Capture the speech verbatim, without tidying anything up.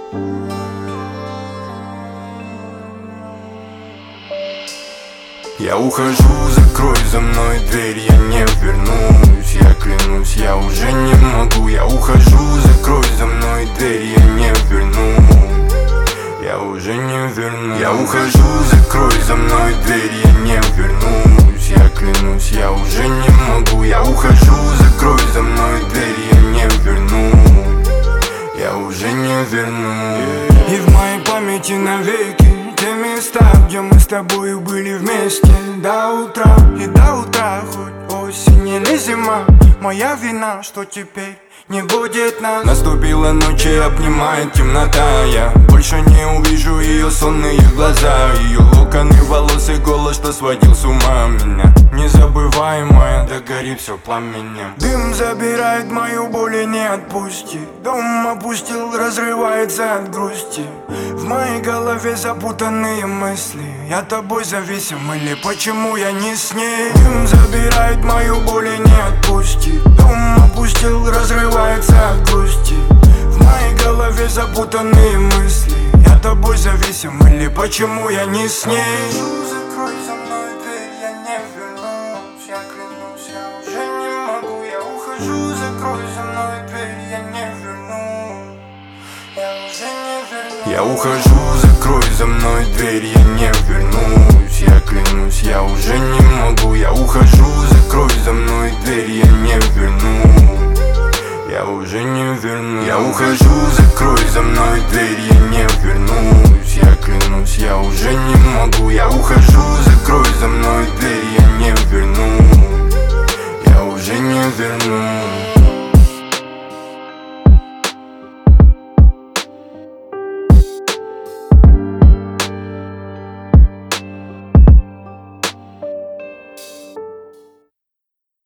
Я ухожу, закрой за мной дверь, я не вернусь. Я клянусь, я уже не могу. Я ухожу, закрой за мной дверь, я не вернусь. Я уже не вернусь. Я ухожу, закрой за мной дверь, я не вернусь. Я клянусь, я уже не могу. Я ухожу, закрой за мной дверь, я не вернусь. Я уже не вернусь. И в моей памяти навеки те места, где мы с тобой были вместе до утра. И до утра, хоть осень или зима, моя вина, что теперь не будет нас. Наступила ночь и обнимает темнота. Я больше не увижу ее сонные глаза, ее локоны волос и голос, что сводил с ума меня. Незабываемая, догори все пламенем. Дым забирает мою боль и не отпустит. Дом опустил, разрывается от грусти. В моей голове запутанные мысли. Я тобой зависим или почему я не с ней? Дым забирает мою боль и не отпустит. Дом опустил, разрывается от грусти. В моей голове запутанные мысли. Я тобой зависим или почему я не с ней? Закрой за мной дверь, я не вернусь. Я клянусь, я уже не могу. Я ухожу, закрой за мной дверь, я не вернусь. Я уже не вернусь. Я ухожу, закрой за мной дверь, я не вернусь. Я клянусь, я уже не могу. Я ухожу, закрой за мной дверь, я не вернусь. Я уже не вернусь. Я ухожу, закрой за мной дверь, я не вернусь. Я клянусь, я уже не могу. Я ухожу, закрой за мной дверь, я не вернусь. Я уже не вернусь.